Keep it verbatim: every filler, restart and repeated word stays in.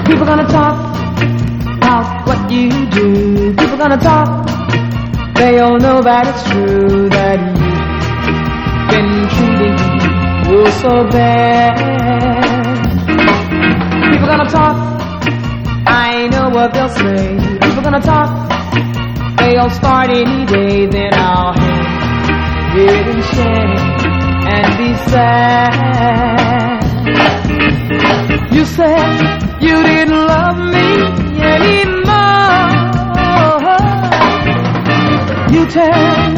People gonna talk about what you do. People gonna talk. They all know that it's true that you've been treating you so bad. People gonna talk. I know what they'll say. People gonna talk. They'll start any day. Then I'll hate and shame and be sad. You said you didn't love me anymore. You turned